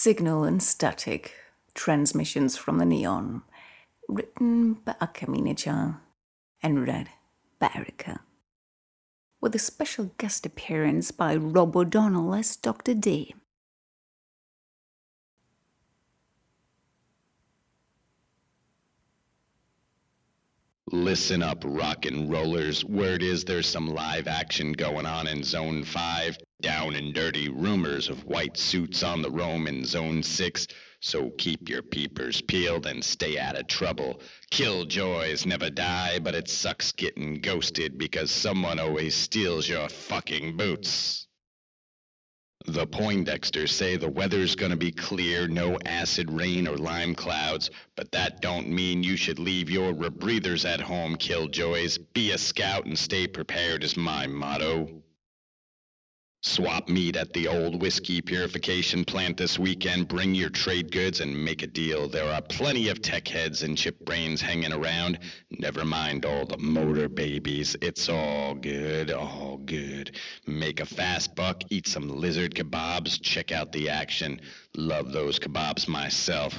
Signal and Static, Transmissions from the Neon, written by Akaminecha and read by Erica. With a special guest appearance by Rob O'Donnell as Dr. D. Listen up, rock and rollers. Word is there's some live action going on in Zone 5. Down and dirty rumors of white suits on the roam in Zone 6. So keep your peepers peeled and stay out of trouble. Killjoys never die, but it sucks getting ghosted because someone always steals your fucking boots. The Poindexters say the weather's gonna be clear, no acid rain or lime clouds, but that don't mean you should leave your rebreathers at home, Killjoys. Be a scout and stay prepared is my motto. Swap meet at the old whiskey purification plant this weekend. Bring your trade goods and make a deal. There are plenty of tech heads and chip brains hanging around. Never mind all the motor babies. It's all good, all good. Make a fast buck, eat some lizard kebabs, check out the action. Love those kebabs myself,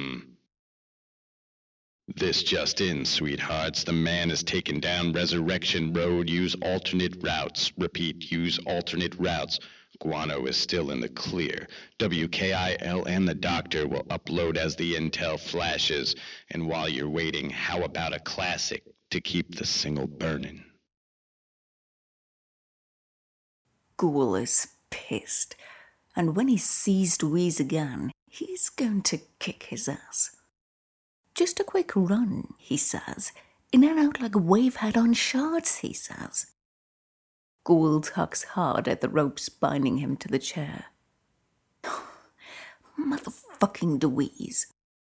This just in, sweethearts. The man has taken down Resurrection Road. Use alternate routes. Repeat, use alternate routes. Guano is still in the clear. WKIL and the doctor will upload as the intel flashes. And while you're waiting, how about a classic to keep the single burning? Ghoul is pissed, and when he sees Louise again, he's going to kick his ass. Just a quick run, he says. In and out like a wave head on shards, he says. Ghoul tugs hard at the ropes binding him to the chair. Motherfucking Louise.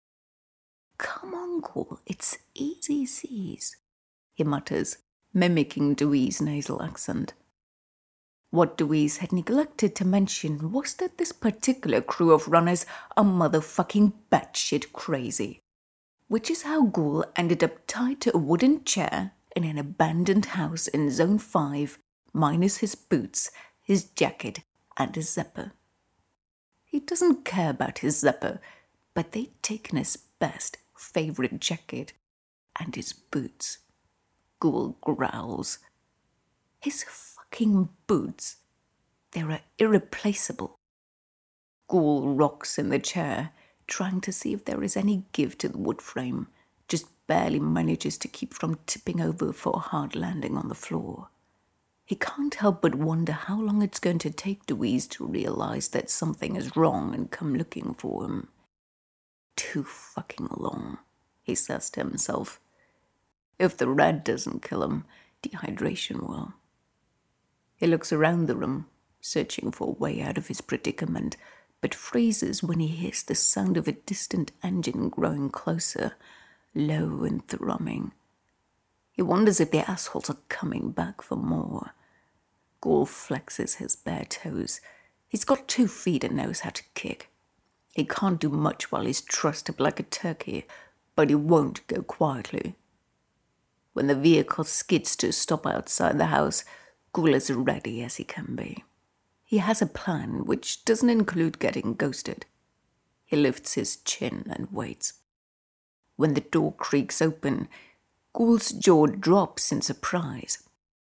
Come on, Ghoul, it's easy seas, he mutters, mimicking Louise's nasal accent. What Louise had neglected to mention was that this particular crew of runners are motherfucking batshit crazy. Which is how Ghoul ended up tied to a wooden chair in an abandoned house in Zone 5, minus his boots, his jacket, and his zipper. He doesn't care about his zipper, but they'd taken his best, favorite jacket and his boots. Ghoul growls. His fucking boots. They're irreplaceable. Ghoul rocks in the chair, trying to see if there is any give to the wood frame, just barely manages to keep from tipping over for a hard landing on the floor. He can't help but wonder how long it's going to take Louise to realize that something is wrong and come looking for him. Too fucking long, he says to himself. If the red doesn't kill him, dehydration will. He looks around the room, searching for a way out of his predicament, but freezes when he hears the sound of a distant engine growing closer, low and thrumming. He wonders if the assholes are coming back for more. Ghoul flexes his bare toes. He's got 2 feet and knows how to kick. He can't do much while he's trussed up like a turkey, but he won't go quietly. When the vehicle skids to a stop outside the house, Ghoul is ready as he can be. He has a plan which doesn't include getting ghosted. He lifts his chin and waits. When the door creaks open, Ghoul's jaw drops in surprise.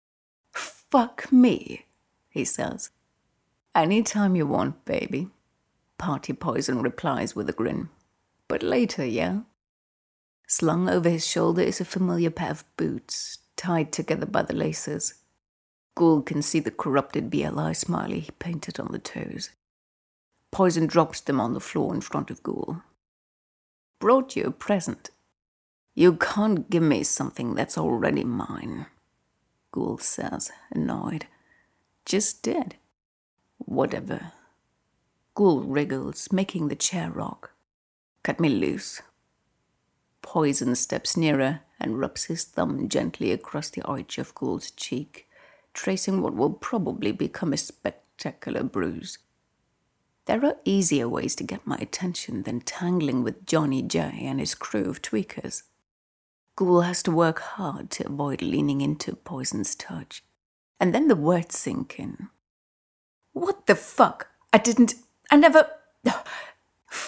Fuck me, he says. Anytime you want, baby. Party Poison replies with a grin. But later, yeah? Slung over his shoulder is a familiar pair of boots, tied together by the laces. Ghoul can see the corrupted BLI smiley he painted on the toes. Poison drops them on the floor in front of Ghoul. Brought you a present. You can't give me something that's already mine, Ghoul says, annoyed. Just did. Whatever. Ghoul wriggles, making the chair rock. Cut me loose. Poison steps nearer and rubs his thumb gently across the arch of Ghoul's cheek, tracing what will probably become a spectacular bruise. There are easier ways to get my attention than tangling with Johnny J and his crew of tweakers. Ghoul has to work hard to avoid leaning into Poison's touch. And then the words sink in. What the fuck? I never...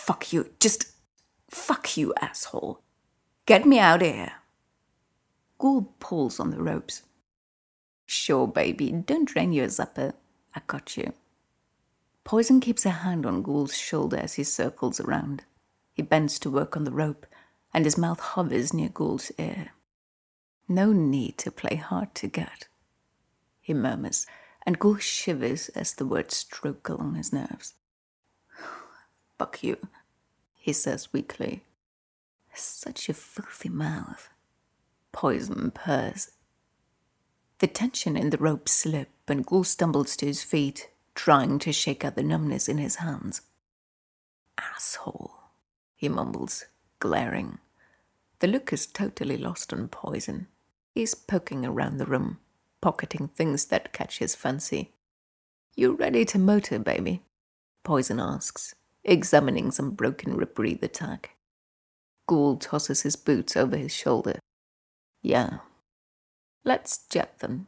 fuck you. Just fuck you, asshole. Get me out of here. Ghoul pulls on the ropes. Sure, baby. Don't drain your zapper. I got you. Poison keeps a hand on Ghoul's shoulder as he circles around. He bends to work on the rope, and his mouth hovers near Ghoul's ear. No need to play hard to get, he murmurs, and Ghoul shivers as the words stroke along his nerves. Fuck you, he says weakly. Such a filthy mouth. Poison purrs. The tension in the rope slips, and Ghoul stumbles to his feet, trying to shake out the numbness in his hands. Asshole, he mumbles, glaring. The look is totally lost on Poison. He's poking around the room, pocketing things that catch his fancy. You ready to motor, baby? Poison asks, examining some broken rip-breather tack. Ghoul tosses his boots over his shoulder. Yeah. Let's jet them.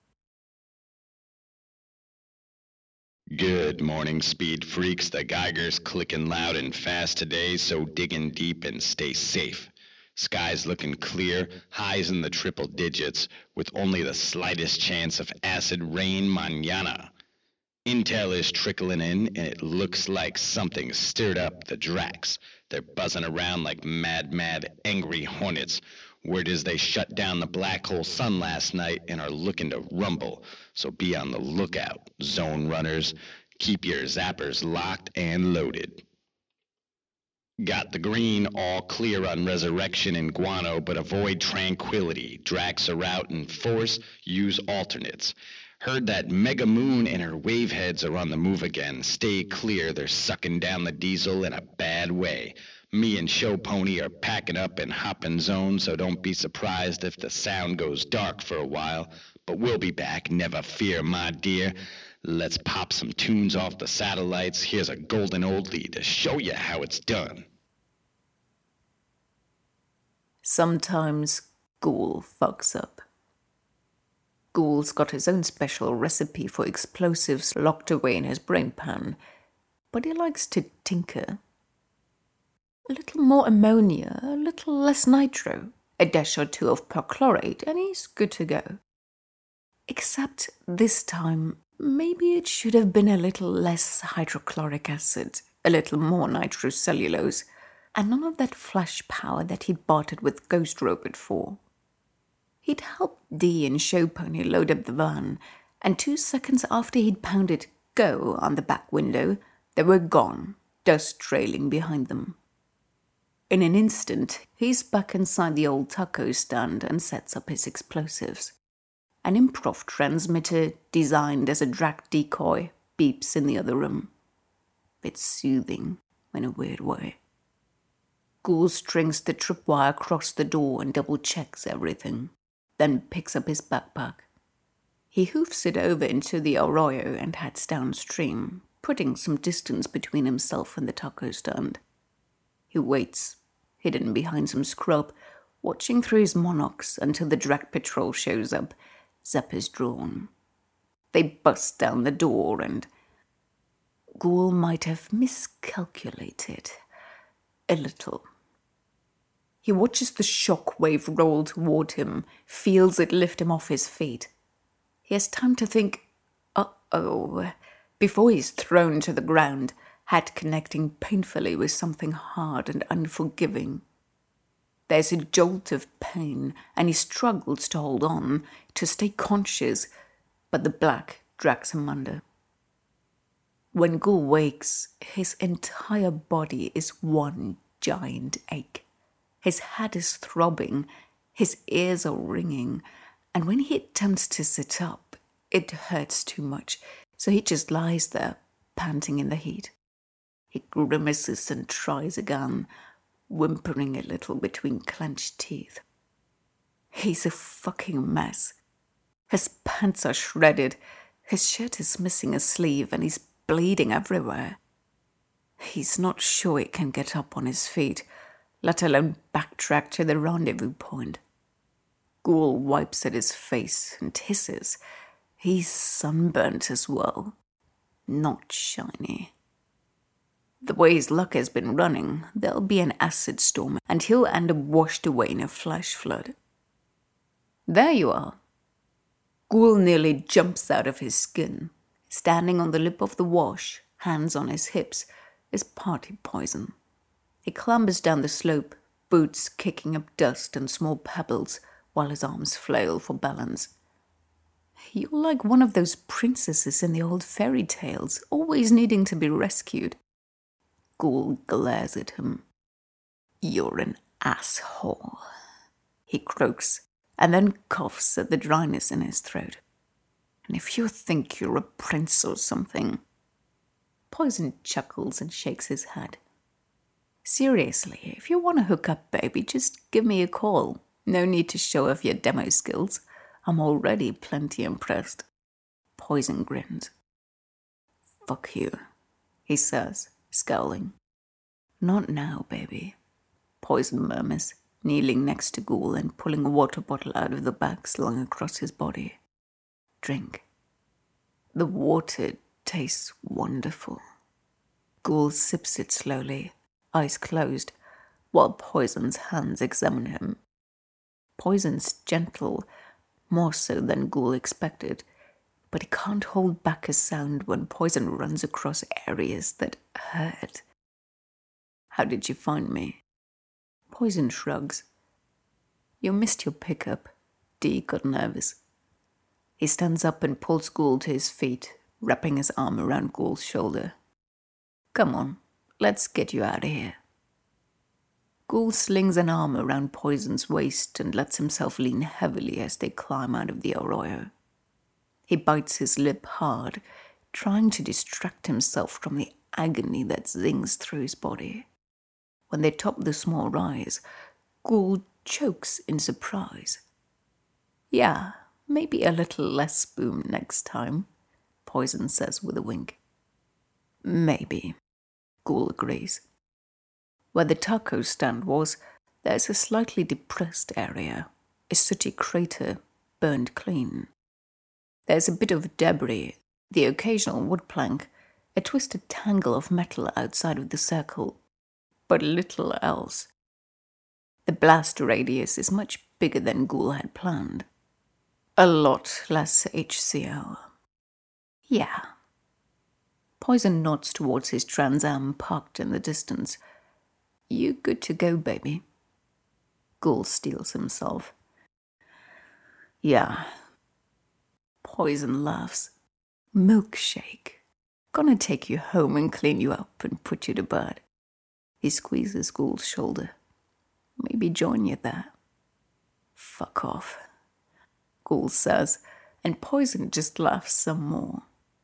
Good morning, speed freaks. The Geiger's clicking loud and fast today, so dig in deep and stay safe. Sky's looking clear, highs in the triple digits, with only the slightest chance of acid rain mañana. Intel is trickling in, and it looks like something stirred up the Drax. They're buzzing around like mad, angry hornets. Word is they shut down the black hole sun last night and are looking to rumble. So be on the lookout, zone runners. Keep your zappers locked and loaded. Got the green all clear on Resurrection and Guano, but avoid Tranquility. Drax are out in force, use alternates. Heard that Mega Moon and her waveheads are on the move again. Stay clear, they're sucking down the diesel in a bad way. Me and Show Pony are packing up and hopping zone, so don't be surprised if the sound goes dark for a while. But we'll be back, never fear, my dear. Let's pop some tunes off the satellites. Here's a golden oldie to show you how it's done. Sometimes Ghoul fucks up. Ghoul's got his own special recipe for explosives locked away in his brain pan, but he likes to tinker. A little more ammonia, a little less nitro, a dash or two of perchlorate, and he's good to go. Except this time, maybe it should have been a little less hydrochloric acid, a little more nitrocellulose, and none of that flash power that he'd bartered with Ghost Robot for. He'd helped Dee and Show Pony load up the van, and 2 seconds after he'd pounded go on the back window, they were gone, dust trailing behind them. In an instant, he's back inside the old taco stand and sets up his explosives. An improv transmitter, designed as a drag decoy, beeps in the other room. It's soothing, in a weird way. Ghoul strings the tripwire across the door and double-checks everything, then picks up his backpack. He hoofs it over into the arroyo and heads downstream, putting some distance between himself and the taco stand. He waits, hidden behind some scrub, watching through his monox until the drag patrol shows up, zappers drawn. They bust down the door and Ghoul might have miscalculated a little. He watches the shock wave roll toward him, feels it lift him off his feet. He has time to think, uh-oh, before he's thrown to the ground, head connecting painfully with something hard and unforgiving. There's a jolt of pain, and he struggles to hold on, to stay conscious, but the black drags him under. When Ghoul wakes, his entire body is one giant ache. His head is throbbing, his ears are ringing, and when he attempts to sit up, it hurts too much, so he just lies there, panting in the heat. He grimaces and tries again, whimpering a little between clenched teeth. He's a fucking mess. His pants are shredded, his shirt is missing a sleeve, and he's bleeding everywhere. He's not sure he can get up on his feet, let alone backtrack to the rendezvous point. Ghoul wipes at his face and hisses. He's sunburnt as well. Not shiny. The way his luck has been running, there'll be an acid storm and he'll end up washed away in a flash flood. There you are. Ghoul nearly jumps out of his skin. Standing on the lip of the wash, hands on his hips, is Party Poison. He clambers down the slope, boots kicking up dust and small pebbles, while his arms flail for balance. You're like one of those princesses in the old fairy tales, always needing to be rescued. Ghoul glares at him. You're an asshole, he croaks, and then coughs at the dryness in his throat. And if you think you're a prince or something... Poison chuckles and shakes his head. Seriously, if you want to hook up, baby, just give me a call. No need to show off your demo skills. I'm already plenty impressed. Poison grins. Fuck you, he says, scowling. Not now, baby, Poison murmurs, kneeling next to Ghoul and pulling a water bottle out of the bag slung across his body. Drink. The water tastes wonderful. Ghoul sips it slowly, eyes closed, while Poison's hands examine him. Poison's gentle, more so than Ghoul expected, but he can't hold back a sound when Poison runs across areas that hurt. How did you find me? Poison shrugs. You missed your pickup. Dee got nervous. He stands up and pulls Ghoul to his feet, wrapping his arm around Ghoul's shoulder. Come on, let's get you out of here. Ghoul slings an arm around Poison's waist and lets himself lean heavily as they climb out of the arroyo. He bites his lip hard, trying to distract himself from the agony that zings through his body. When they top the small rise, Ghoul chokes in surprise. Yeah, maybe a little less boom next time, Poison says with a wink. Maybe, Ghoul agrees. Where the taco stand was, there's a slightly depressed area, a sooty crater burned clean. There's a bit of debris, the occasional wood plank, a twisted tangle of metal outside of the circle, but little else. The blast radius is much bigger than Ghoul had planned. A lot less HCl. Yeah. Poison nods towards his Trans Am parked in the distance. You good to go, baby? Ghoul steels himself. Yeah. Poison laughs. Milkshake. Gonna take you home and clean you up and put you to bed. He squeezes Ghoul's shoulder. Maybe join you there. Fuck off, Ghoul says, and Poison just laughs some more.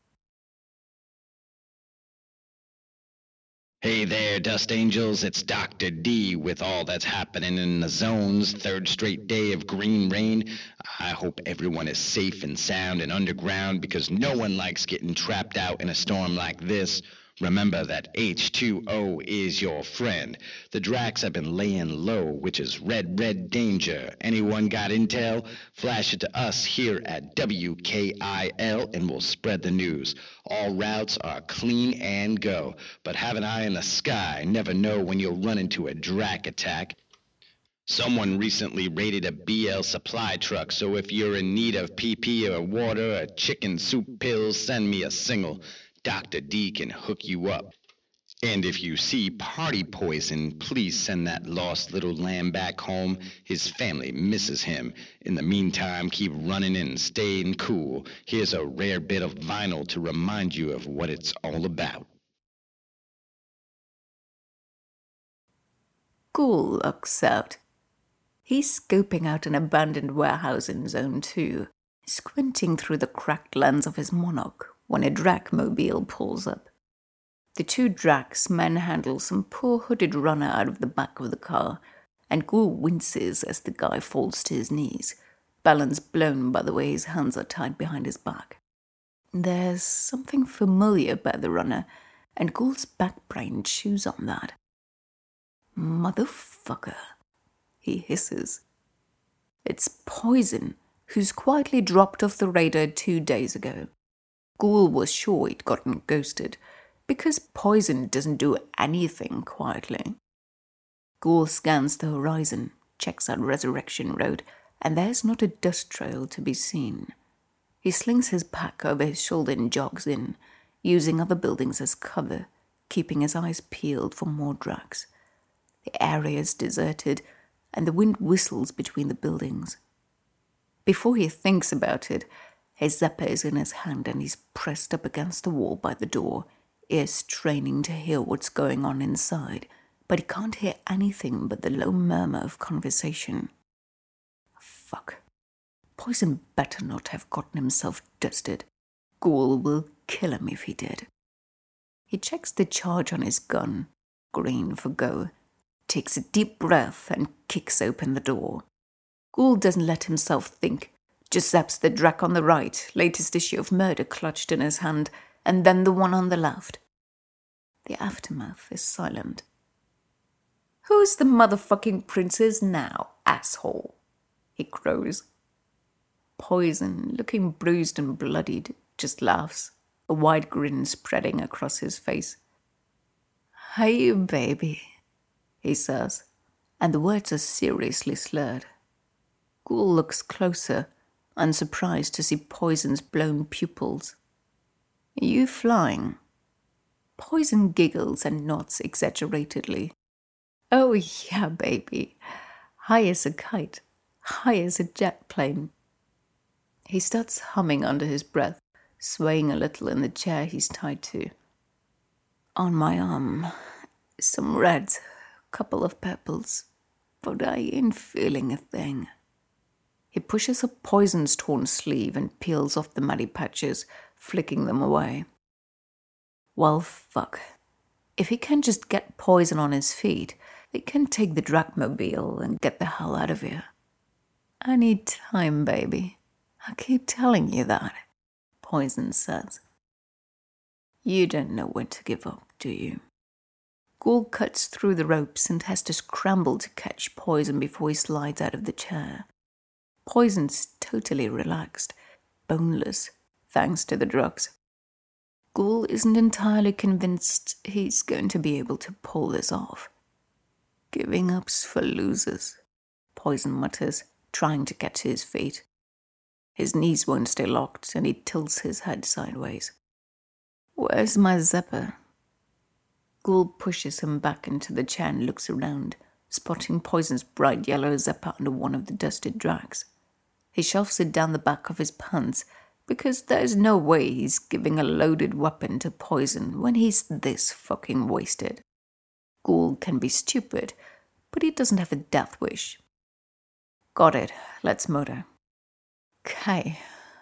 Hey there, Dust Angels, it's Dr. D with all that's happening in the zone's third straight day of green rain. I hope everyone is safe and sound and underground because no one likes getting trapped out in a storm like this. Remember that H2O is your friend. The Dracs have been laying low, which is red danger. Anyone got intel? Flash it to us here at WKIL and we'll spread the news. All routes are clean and go, but have an eye in the sky. Never know when you'll run into a Drac attack. Someone recently raided a BL supply truck, so if you're in need of PP or water or chicken soup pills, send me a single. Dr. D can hook you up. And if you see Party Poison, please send that lost little lamb back home. His family misses him. In the meantime, keep running and staying cool. Here's a rare bit of vinyl to remind you of what it's all about. Ghoul looks out. He's scoping out an abandoned warehouse in Zone 2, squinting through the cracked lens of his Monarch when a Drac-mobile pulls up. The two Dracs manhandle some poor hooded runner out of the back of the car, and Ghoul winces as the guy falls to his knees, balance blown by the way his hands are tied behind his back. There's something familiar about the runner, and Ghoul's backbrain chews on that. Motherfucker, he hisses. It's Poison, who's quietly dropped off the radar 2 days ago. Ghoul was sure he'd gotten ghosted, Because poison doesn't do anything quietly. Ghoul scans the horizon, checks out Resurrection Road, and there's not a dust trail to be seen. He slings his pack over his shoulder and jogs in, using other buildings as cover, keeping his eyes peeled for more drugs. The area is deserted, and the wind whistles between the buildings. Before he thinks about it, his Zeppa is in his hand and he's pressed up against the wall by the door, ears straining to hear what's going on inside, but he can't hear anything but the low murmur of conversation. Fuck. Poison better not have gotten himself dusted. Ghoul will kill him if he did. He checks the charge on his gun, green for go, takes a deep breath and kicks open the door. Ghoul doesn't let himself think, just zaps the Drac on the right, latest issue of Murder clutched in his hand, and then the one on the left. The aftermath is silent. Who's the motherfucking princess now, asshole? He crows. Poison, looking bruised and bloodied, just laughs, a wide grin spreading across his face. Hey, baby, he says, and the words are seriously slurred. Ghoul looks closer, unsurprised to see Poison's blown pupils. Are you flying? Poison giggles and nods exaggeratedly. Oh yeah, baby. High as a kite, high as a jet plane. He starts humming under his breath, swaying a little in the chair he's tied to. On my arm, some reds, couple of purples, but I ain't feeling a thing. He pushes up Poison's torn sleeve and peels off the muddy patches, flicking them away. Well, fuck. If he can just get Poison on his feet, they can take the Dracmobile and get the hell out of here. I need time, baby. I keep telling you that, Poison says. You don't know when to give up, do you? Ghoul cuts through the ropes and has to scramble to catch Poison before he slides out of the chair. Poison's totally relaxed, boneless, thanks to the drugs. Ghoul isn't entirely convinced he's going to be able to pull this off. Giving up's for losers, Poison mutters, trying to get to his feet. His knees won't stay locked and he tilts his head sideways. Where's my Zeppa? Ghoul pushes him back into the chair and looks around, spotting Poison's bright yellow Zeppa under one of the dusted Dracs. He shoves it down the back of his pants because there's no way he's giving a loaded weapon to Poison when he's this fucking wasted. Ghoul can be stupid, but he doesn't have a death wish. Got it, let's motor. Okay.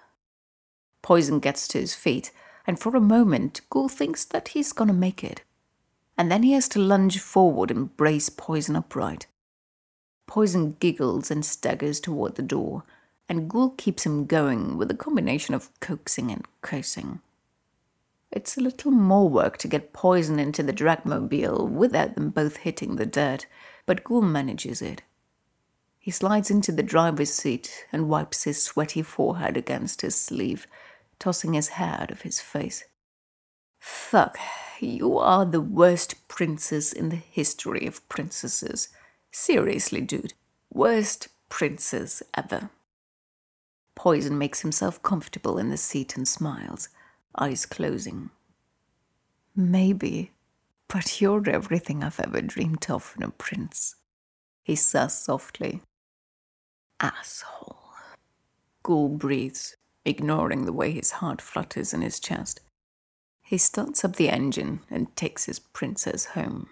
Poison gets to his feet, and for a moment, Ghoul thinks that he's gonna make it. And then he has to lunge forward and brace Poison upright. Poison giggles and staggers toward the door, and Ghoul keeps him going with a combination of coaxing and cursing. It's a little more work to get Poison into the Dracmobile without them both hitting the dirt, but Ghoul manages it. He slides into the driver's seat and wipes his sweaty forehead against his sleeve, tossing his hair out of his face. Fuck, you are the worst princess in the history of princesses. Seriously, dude. Worst princess ever. Poison makes himself comfortable in the seat and smiles, eyes closing. Maybe, but you're everything I've ever dreamed of in a prince, he says softly. Asshole. Ghoul breathes, ignoring the way his heart flutters in his chest. He starts up the engine and takes his princess home.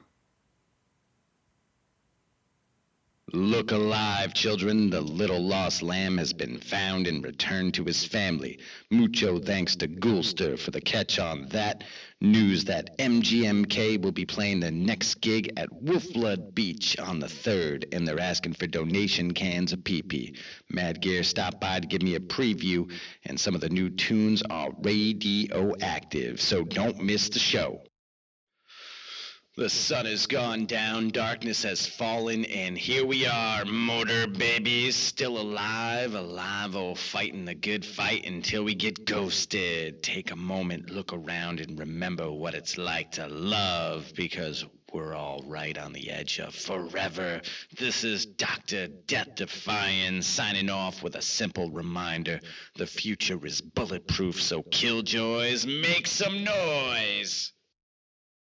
Look alive, children. The little lost lamb has been found and returned to his family. Mucho thanks to Ghoulster for the catch on that. News that MGMK will be playing their next gig at Wolfblood Beach on the 3rd, and they're asking for donation cans of pee-pee. Mad Gear stopped by to give me a preview, and some of the new tunes are radioactive, so don't miss the show. The sun has gone down, darkness has fallen, and here we are, motor babies, still alive, oh, fighting the good fight until we get ghosted. Take a moment, look around, and remember what it's like to love, because we're all right on the edge of forever. This is Dr. Death Defying signing off with a simple reminder. The future is bulletproof, so killjoys, make some noise!